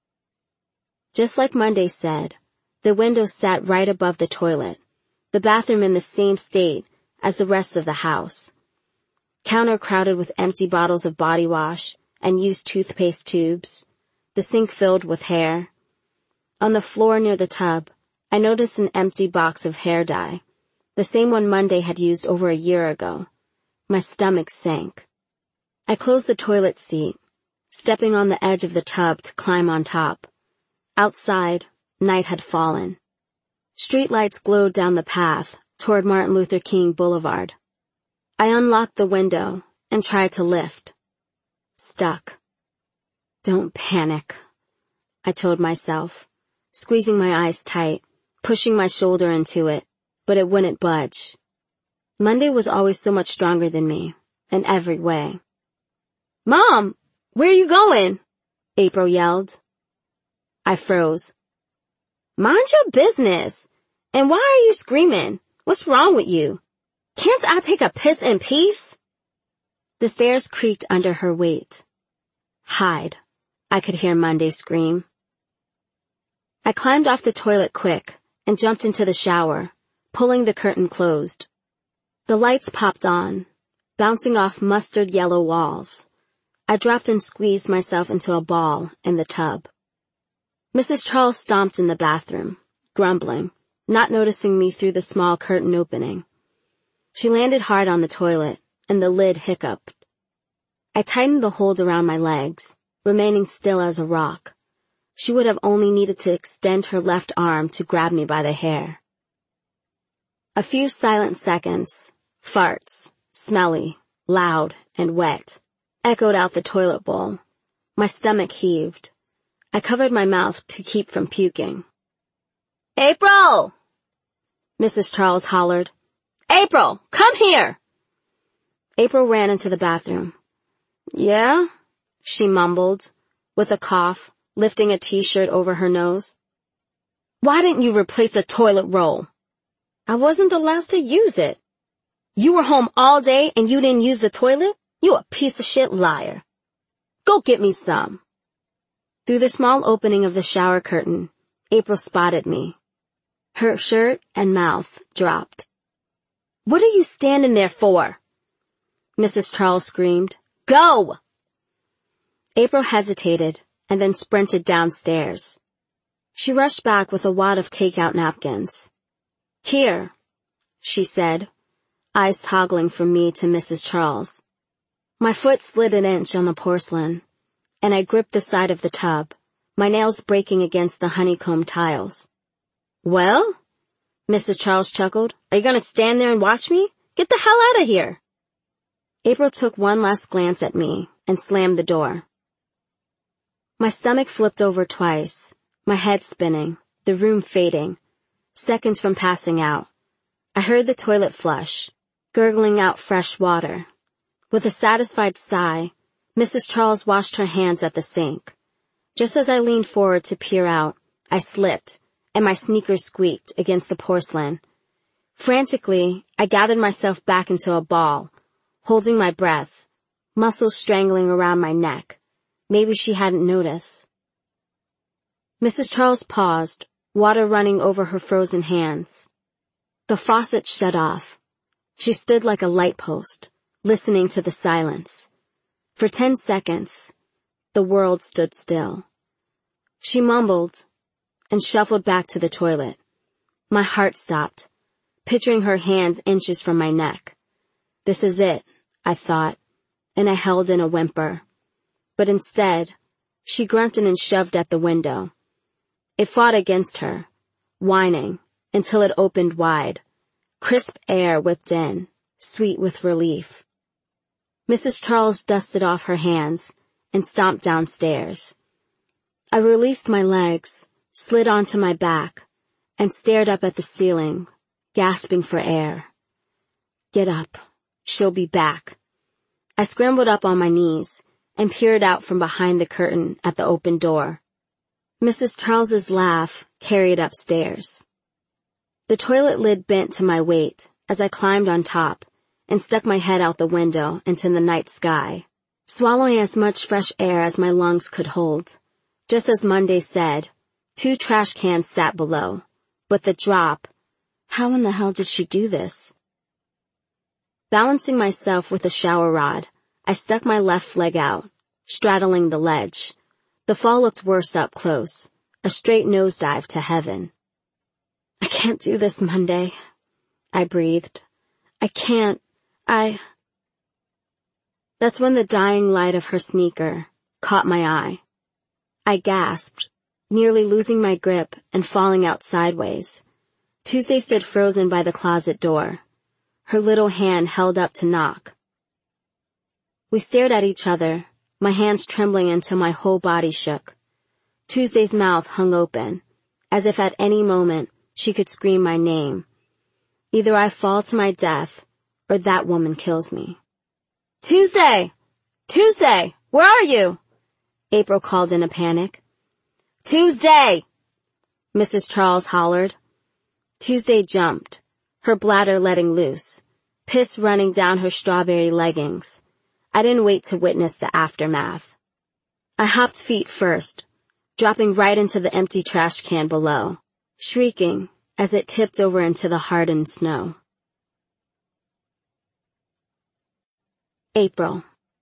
Just like Monday said, the window sat right above the toilet, the bathroom in the same state as the rest of the house. Counter crowded with empty bottles of body wash and used toothpaste tubes, the sink filled with hair. On the floor near the tub, I noticed an empty box of hair dye, the same one Monday had used over a year ago. My stomach sank. I closed the toilet seat, stepping on the edge of the tub to climb on top. Outside, night had fallen. Streetlights glowed down the path toward Martin Luther King Boulevard. I unlocked the window and tried to lift. Stuck. Don't panic, I told myself, squeezing my eyes tight, pushing my shoulder into it, but it wouldn't budge. Monday was always so much stronger than me, in every way. "Mom, where are you going?" April yelled. I froze. "Mind your business. And why are you screaming? What's wrong with you? Can't I take a piss in peace?" The stairs creaked under her weight. "Hide," I could hear Monday scream. I climbed off the toilet quick and jumped into the shower, pulling the curtain closed. The lights popped on, bouncing off mustard yellow walls. I dropped and squeezed myself into a ball in the tub. Missus Charles stomped in the bathroom, grumbling, not noticing me through the small curtain opening. She landed hard on the toilet, and the lid hiccuped. I tightened the hold around my legs, remaining still as a rock. She would have only needed to extend her left arm to grab me by the hair. A few silent seconds, farts, smelly, loud, and wet, echoed out the toilet bowl. My stomach heaved. I covered my mouth to keep from puking. "April!" Missus Charles hollered. "April, come here!" April ran into the bathroom. "Yeah?" she mumbled, with a cough, lifting a t-shirt over her nose. Why didn't you replace the toilet roll? I wasn't the last to use it. You were home all day and you didn't use the toilet? You a piece of shit liar. Go get me some. Through the small opening of the shower curtain, April spotted me. Her shirt and mouth dropped. What are you standing there for? Missus Charles screamed. Go! April hesitated and then sprinted downstairs. She rushed back with a wad of takeout napkins. Here, she said, eyes toggling from me to Missus Charles. My foot slid an inch on the porcelain, and I gripped the side of the tub, my nails breaking against the honeycomb tiles. Well? Missus Charles chuckled. Are you going to stand there and watch me? Get the hell out of here. April took one last glance at me and slammed the door. My stomach flipped over twice, my head spinning, the room fading, seconds from passing out. I heard the toilet flush, gurgling out fresh water. With a satisfied sigh, Missus Charles washed her hands at the sink. Just as I leaned forward to peer out, I slipped, and my sneakers squeaked against the porcelain. Frantically, I gathered myself back into a ball, holding my breath, muscles strangling around my neck. Maybe she hadn't noticed. Missus Charles paused, water running over her frozen hands. The faucet shut off. She stood like a light post, listening to the silence. For ten seconds, the world stood still. She mumbled and shuffled back to the toilet. My heart stopped, picturing her hands inches from my neck. This is it, I thought, and I held in a whimper. But instead, she grunted and shoved at the window. It fought against her, whining, until it opened wide. Crisp air whipped in, sweet with relief. Missus Charles dusted off her hands and stomped downstairs. I released my legs, slid onto my back, and stared up at the ceiling, gasping for air. Get up. She'll be back. I scrambled up on my knees and peered out from behind the curtain at the open door. Missus Charles's laugh carried upstairs. The toilet lid bent to my weight as I climbed on top and stuck my head out the window into the night sky, swallowing as much fresh air as my lungs could hold. Just as Monday said, two trash cans sat below, but the drop, how in the hell did she do this? Balancing myself with a shower rod, I stuck my left leg out, straddling the ledge. The fall looked worse up close, a straight nosedive to heaven. I can't do this, Monday, I breathed. I can't, I... That's when the dying light of her sneaker caught my eye. I gasped, nearly losing my grip and falling out sideways. Tuesday stood frozen by the closet door, her little hand held up to knock. We stared at each other, my hands trembling until my whole body shook. Tuesday's mouth hung open, as if at any moment she could scream my name. Either I fall to my death, or that woman kills me. Tuesday! Tuesday! Where are you? April called in a panic. Tuesday! Missus Charles hollered. Tuesday jumped, her bladder letting loose, piss running down her strawberry leggings. I didn't wait to witness the aftermath. I hopped feet first, dropping right into the empty trash can below, shrieking as it tipped over into the hardened snow. April.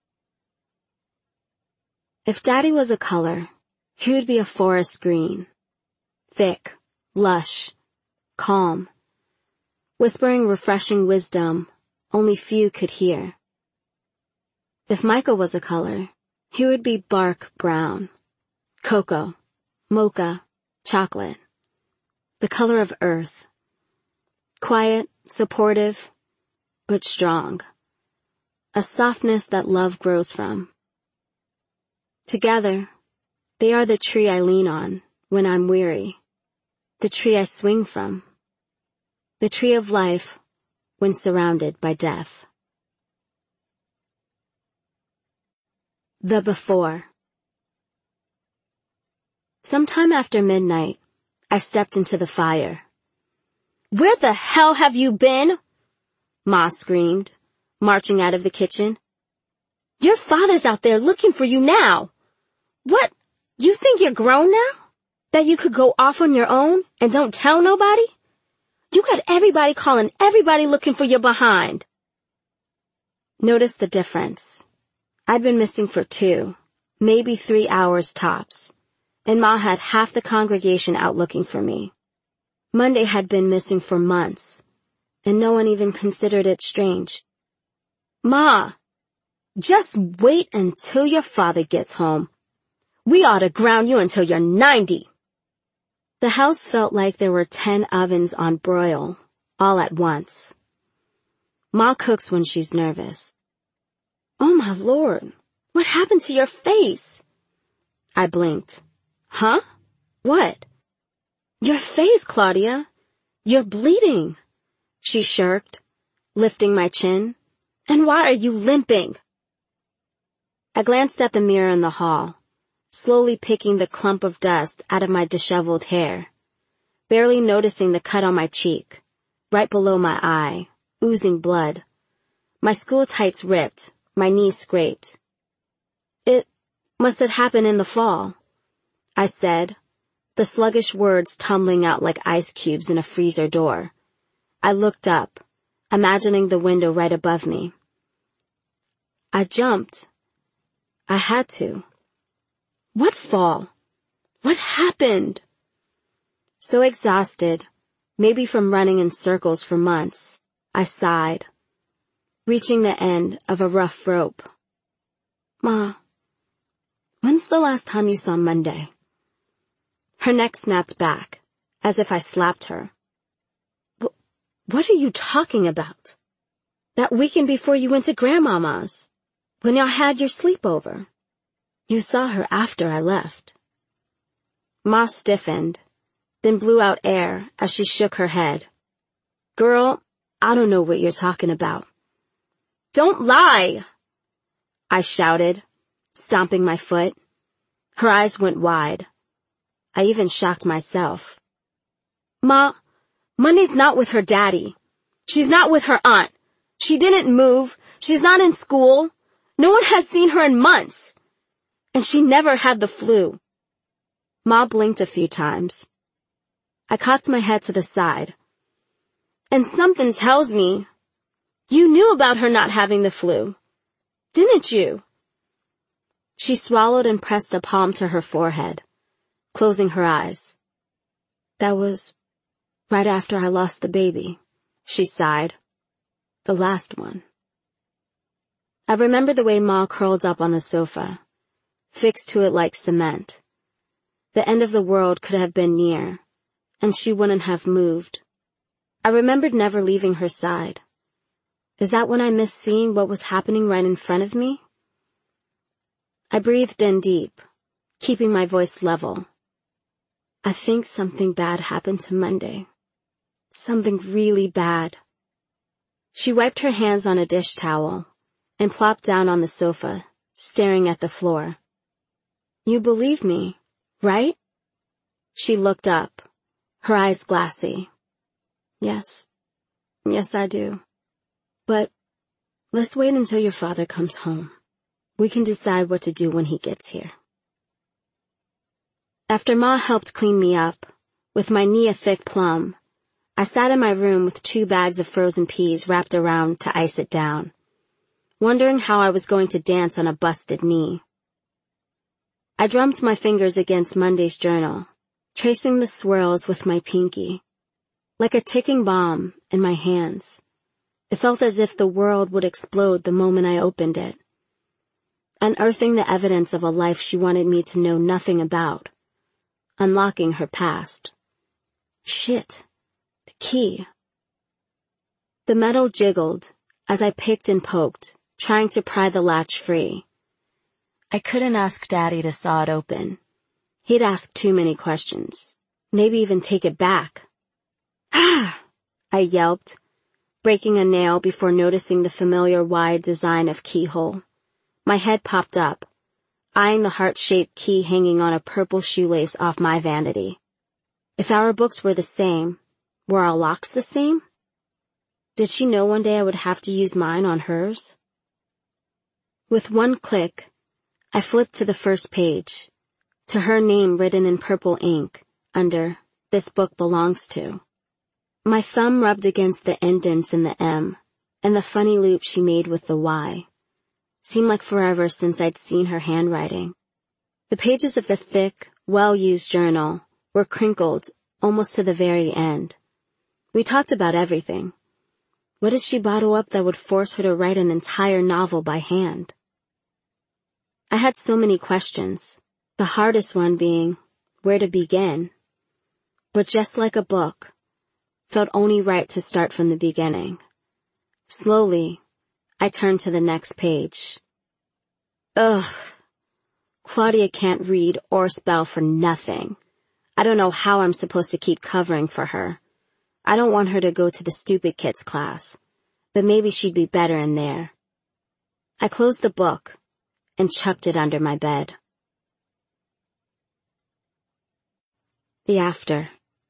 If Daddy was a color, he would be a forest green. Thick, lush, calm, whispering refreshing wisdom only few could hear. If Michael was a color, he would be bark brown, cocoa, mocha, chocolate, the color of earth. Quiet, supportive, but strong. A softness that love grows from. Together, they are the tree I lean on when I'm weary, the tree I swing from, the tree of life when surrounded by death. The before. Sometime after midnight, I stepped into the fire. "Where the hell have you been?" Ma screamed, marching out of the kitchen. "Your father's out there looking for you now. What? You think you're grown now? That you could go off on your own and don't tell nobody? You got everybody calling everybody looking for your behind." Notice the difference. I'd been missing for two, maybe three hours tops, and Ma had half the congregation out looking for me. Monday had been missing for months, and no one even considered it strange. "Ma, just wait until your father gets home. We ought to ground you until you're ninety. The house felt like there were ten ovens on broil, all at once. Ma cooks when she's nervous. "Oh my Lord, what happened to your face?" I blinked. "Huh? What?" "Your face, Claudia. You're bleeding," she shirked, lifting my chin. "And why are you limping?" I glanced at the mirror in the hall, slowly picking the clump of dust out of my disheveled hair, barely noticing the cut on my cheek, right below my eye, oozing blood. My school tights ripped, my knees scraped. "It must have happened in the fall," I said, the sluggish words tumbling out like ice cubes in a freezer door. I looked up, imagining the window right above me. I jumped. I had to. "What fall? What happened?" So exhausted, maybe from running in circles for months, I sighed, reaching the end of a rough rope. "Ma, when's the last time you saw Monday?" Her neck snapped back, as if I slapped her. "What are you talking about?" "That weekend before you went to Grandmama's, when y'all had your sleepover. You saw her after I left." Ma stiffened, then blew out air as she shook her head. "Girl, I don't know what you're talking about." "Don't lie!" I shouted, stomping my foot. Her eyes went wide. I even shocked myself. "Ma, Monday's not with her daddy. She's not with her aunt. She didn't move. She's not in school. No one has seen her in months. And she never had the flu." Ma blinked a few times. I cocked my head to the side. "And something tells me you knew about her not having the flu, didn't you?" She swallowed and pressed a palm to her forehead, closing her eyes. "That was right after I lost the baby," she sighed. "The last one." I remember the way Ma curled up on the sofa, fixed to it like cement. The end of the world could have been near, and she wouldn't have moved. I remembered never leaving her side. Is that when I missed seeing what was happening right in front of me? I breathed in deep, keeping my voice level. "I think something bad happened to Monday. Something really bad." She wiped her hands on a dish towel and plopped down on the sofa, staring at the floor. "You believe me, right?" She looked up, her eyes glassy. "Yes. Yes, I do. But let's wait until your father comes home. We can decide what to do when he gets here." After Ma helped clean me up, with my knee a thick plum, I sat in my room with two bags of frozen peas wrapped around to ice it down, wondering how I was going to dance on a busted knee. I drummed my fingers against Monday's journal, tracing the swirls with my pinky. Like a ticking bomb in my hands, it felt as if the world would explode the moment I opened it, unearthing the evidence of a life she wanted me to know nothing about, unlocking her past. Shit, the key. The metal jiggled as I picked and poked, trying to pry the latch free. I couldn't ask Daddy to saw it open. He'd ask too many questions, maybe even take it back. "Ah!" I yelped, breaking a nail before noticing the familiar wide design of keyhole. My head popped up, eyeing the heart-shaped key hanging on a purple shoelace off my vanity. If our books were the same, were our locks the same? Did she know one day I would have to use mine on hers? With one click, I flipped to the first page, to her name written in purple ink, under, "This book belongs to." My thumb rubbed against the indents in the M, and the funny loop she made with the Y. Seemed like forever since I'd seen her handwriting. The pages of the thick, well-used journal were crinkled almost to the very end. We talked about everything. What did she bottle up that would force her to write an entire novel by hand? I had so many questions, the hardest one being where to begin. But just like a book, felt only right to start from the beginning. Slowly, I turned to the next page. Ugh. Claudia can't read or spell for nothing. I don't know how I'm supposed to keep covering for her. I don't want her to go to the stupid kids class, but maybe she'd be better in there. I closed the book and chucked it under my bed. The after.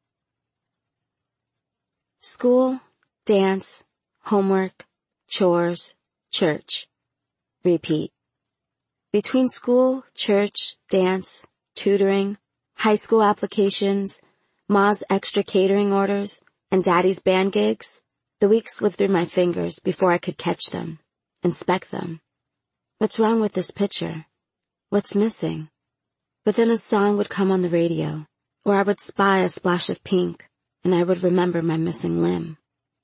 School, dance, homework, chores, church. Repeat. Between school, church, dance, tutoring, high school applications, Ma's extra catering orders, and Daddy's band gigs, the weeks slipped through my fingers before I could catch them, inspect them. What's wrong with this picture? What's missing? But then a song would come on the radio, or I would spy a splash of pink, and I would remember my missing limb.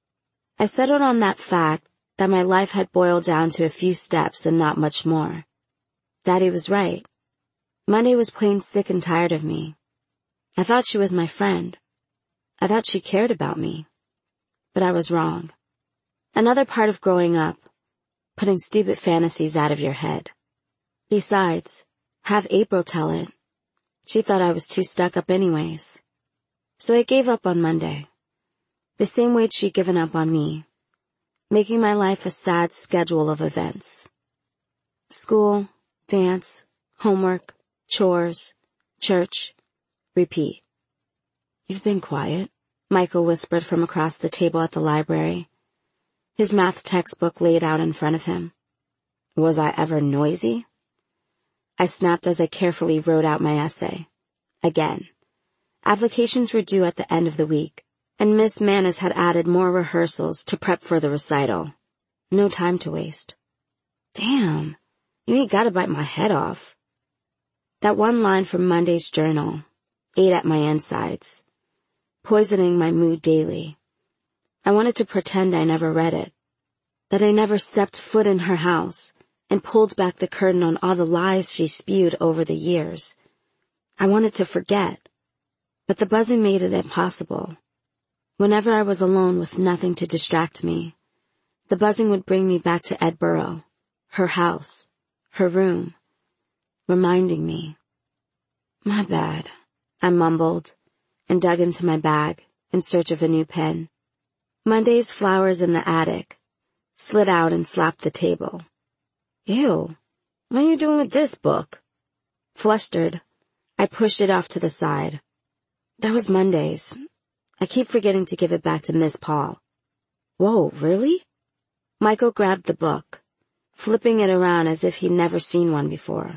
I settled on that fact that my life had boiled down to a few steps and not much more. Daddy was right. Monday was plain sick and tired of me. I thought she was my friend. I thought she cared about me. But I was wrong. Another part of growing up, putting stupid fantasies out of your head. Besides, have April tell it. She thought I was too stuck up anyways. So I gave up on Monday. The same way she'd given up on me, making my life a sad schedule of events. School, dance, homework, chores, church, repeat. You've been quiet, Michael whispered from across the table at the library, his math textbook laid out in front of him. Was I ever noisy? I snapped as I carefully wrote out my essay. Again. Applications were due at the end of the week, and Miss Manis had added more rehearsals to prep for the recital. No time to waste. Damn, you ain't gotta bite my head off. That one line from Monday's journal ate at my insides, poisoning my mood daily. I wanted to pretend I never read it, that I never stepped foot in her house and pulled back the curtain on all the lies she spewed over the years. I wanted to forget, but the buzzing made it impossible. Whenever I was alone with nothing to distract me, the buzzing would bring me back to Edboro, her house, her room, reminding me. My bad, I mumbled, and dug into my bag in search of a new pen. Monday's flowers in the attic slid out and slapped the table. Ew, what are you doing with this book? Flustered, I pushed it off to the side. That was Monday's. I keep forgetting to give it back to Miss Paul. Whoa, really? Michael grabbed the book, flipping it around as if he'd never seen one before.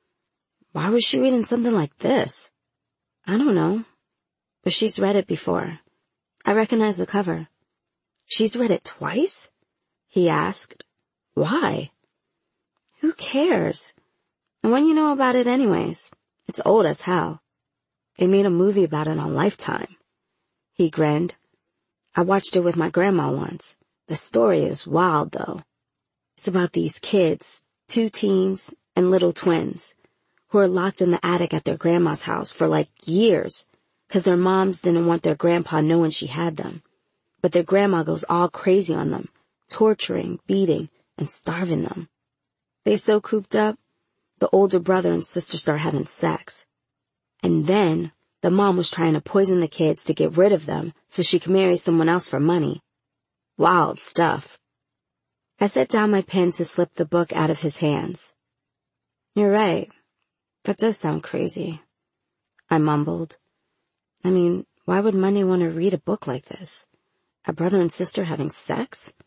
Why was she reading something like this? I don't know, but she's read it before. I recognize the cover. She's read it twice? He asked. Why? Who cares? And when you know about it anyways? It's old as hell. They made a movie about it on Lifetime. He grinned. I watched it with my grandma once. The story is wild, though. It's about these kids, two teens and little twins, who are locked in the attic at their grandma's house for like years, 'cause their moms didn't want their grandpa knowing she had them. But their grandma goes all crazy on them, torturing, beating, and starving them. They so cooped up, the older brother and sister start having sex. And then, the mom was trying to poison the kids to get rid of them so she could marry someone else for money. Wild stuff. I set down my pen to slip the book out of his hands. You're right. That does sound crazy, I mumbled. I mean, Why would Monday want to read a book like this? A brother and sister having sex?